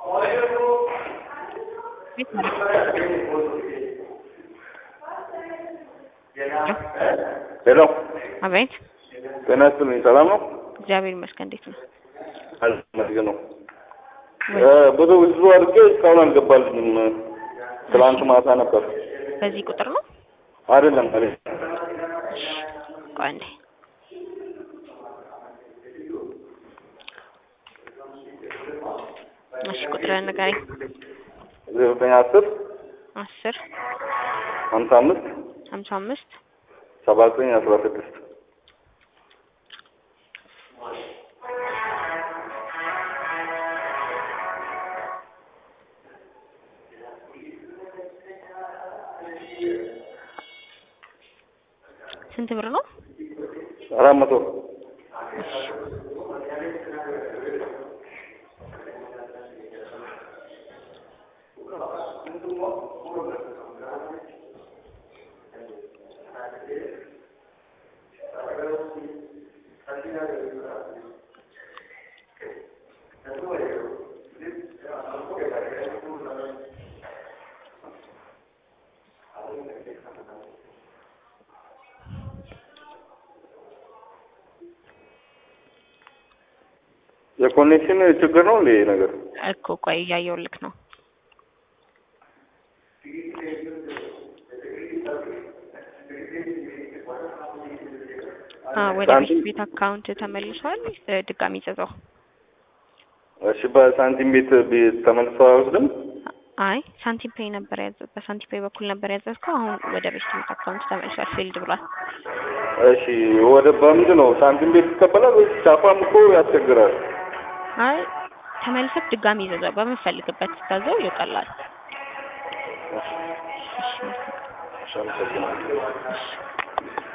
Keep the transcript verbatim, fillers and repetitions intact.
ሄሎ አቤት ጤና ይስጥልኝ ሰላም ነው እግዚአብሔር ይመስገን እንዴት ነው አልመስገን ነው ብዙ ብዙ አድርጌ እስካሁን አልገባልኝም ትላንት ማታ ነበር በዚህ ቁጥር ነው አይደለም አይደለም ቆንጆ እሺ ቁጥር ንገረኝ ዘጠኝ አስር አስር ሃምሳ አምስት ሃምሳ አምስት ሰባ ዘጠኝ አስራ ስድስት ስንት ብር ነው አራት መቶ የኮኔክሽን ችግር ነው እንዴ ነገር እኮ ቆይ ያየውልክ ነው አ ወደ ቤት አካውንት ተመልሷል ድጋሚ ጽፈው እሺ በሳንቲም ቤት ተመልሶ አይወስድም አይ ሳንቲም ፔይ ነበር ያዘው በሳንቲም ፔይ በኩል ነበር ያዘዝከው አሁን ወደ ቤት አካውንት ተመልሷል ፊልድ ብሏል እሺ ወደ በምንድን ነው ሳንቲም ቤት ይቀበላል ወይስ ቻፓም እኮ ያስቸግራል አይ ተመልሰህ ድጋሚ ይዘዘው በመፈልግበት ታዘው ይቀላል እሺ እሺ